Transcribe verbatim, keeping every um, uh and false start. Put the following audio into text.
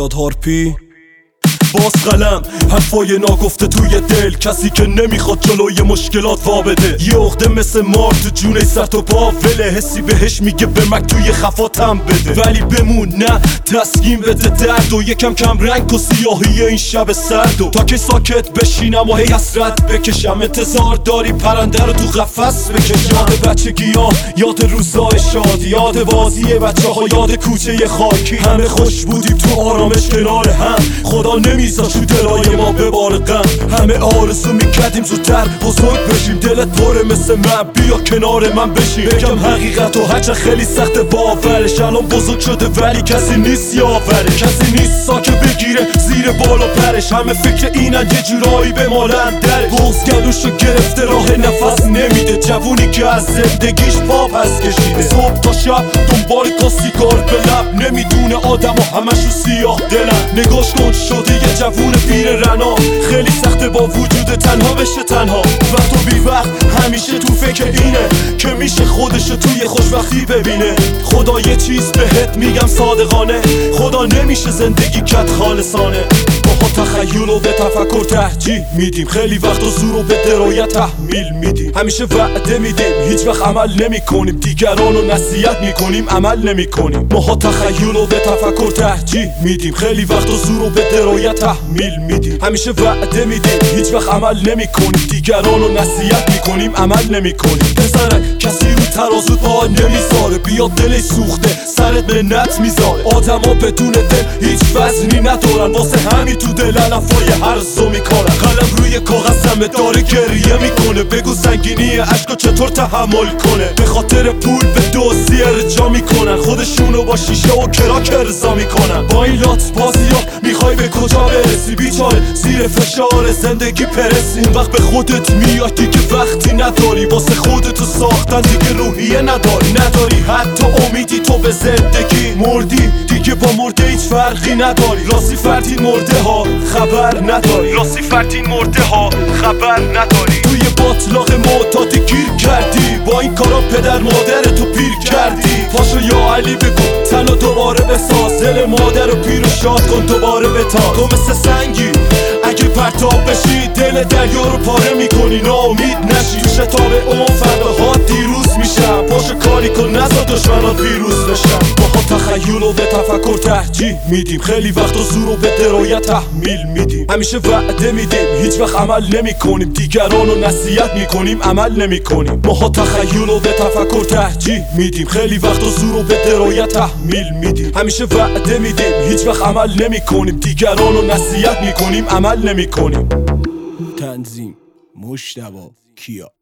میلاد هارپی باز قلم حرفای ناگفته توی دل، کسی که نمیخواد جلوی مشکلات وابده. یه عقده مثل مار تو جونه سر و پا وله، حسی بهش میگه به مک توی خفاتم بده. ولی بمون نه تسکین بده درد و یکم کم رنگ و سیاهی این شب سرد و تا که ساکت بشینم و هی حسرت بکشم. انتظار داری پرنده رو تو قفس بکشم. یاد بچگی ها، یاد روزای شاد، یاد بازی بچه ها، یاد کوچه خاکی. همه خوش بودیم تو آرامش کنار هم، خدا نمیذاشت تو دلای ما بباره غم. همه آرزو میکردیم زودتر بزرگ بشیم، دلت پره مثل من بیا کنار من بشین. بگم حقیقت و هرچه خیلی سخت باورش، الان بزرگ شده ولی کسی نیست یاوره. کسی نیست ساکه بگیره زیر بال و پرش، همه فکر اینن یه جورایی بمالن درش. بغض گلوشو گرفته راه نفس نمیده، جوونی که از زندگیش پا پس کشیده. صبح تا شب دنبال کا سیگار به لب، نمیدونه آدم و همشو سیاه دلن. نگاش کن شده یه جوون پیر رنا، خیلی سخته با وجود تنها بشه تنها. وقت و بی وقت همیشه تو فکر اینه که میشه خودشو توی خوشبختی ببینه. خدا یه چیز بهت میگم صادقانه، خدا نمیشه زندگی کت خالصانه. ماها تخیل و به تفکر ترجیح میدیم، خیلی وقت و زور و به درایت تحمیل میدیم. همیشه وعده میدیم هیچ وقت عمل نمی کنیم، دیگران رو نصیحت میکنیم عمل نمی کنیم. ماها تخیل و به تفکر ترجیح میدیم، خیلی وقت و زور و به درایت تحمیل میدیم. همیشه وعده میدیم هیچ وقت عمل نمی کنیم، دیگران رو نصیحت میکنیم عمل نمی کنیم. پسرک کسی رو ترازو پا نمیذاره، بیاد دلش سوخته سرت منت میذاره. آدما بدون دل هیچ وزنی ندارن، واسه همین تو دل علفای هرزو میکنن. قلم روی کاغذ همه داره گریه میکنه، بگو سنگینی عشقا چطور تحمل کنه. به خاطر پول به دزدی ارجا میکنن، خودشونو با شیشه و کراک ارضا میکنن. با این لات بازی ها میخوای به کجا برسی؟ بیچاره زیر فشار زندگی پرسی. اون وقت به خودت میای دیگه وقتی نداری، واسه خودتو ساختن دیگه روحیه نداری. نداری حتی امیدی تو به زندگی، مردی دیگه با مرده هیچ فرقی نداری. راستی فرتین مرده ها خبر نداری، راستی فرتین مرده ها خبر نداری. توی باطلاق معتادی گیر کردی، با این کارا پدر مادرتو پیر کردی. پاشو یا علی بگو تنو دوباره بساز، دل مادر رو پیر و شاد کن دوباره بتاز. تو مثل سنگی اگه پرتاب بشی، دل دریا رو پاره میکنی ناامید نشی. تو شتاب اون فردا ها دیروز میشم، پاشو کاری کن نزا دشمنات پیروز بشن. باها تخیل و به تفکر ترجیح میدیم، خیلی وقت و زور و به درایت تحمیل میدیم. همیشه وعده میدیم هیچ وقت عمل نمی کنیم، دیگران رو نصیحت میکنیم عمل نمی کنیم. ماها تخیل و به تفکر ترجیح میدیم، خیلی وقت و زور و به درایت تحمیل میدیم. همیشه وعده میدیم هیچ وقت عمل نمی کنیم، دیگران رو نصیحت میکنیم عمل نمی کنیم. تنظیم مجتبی کیا.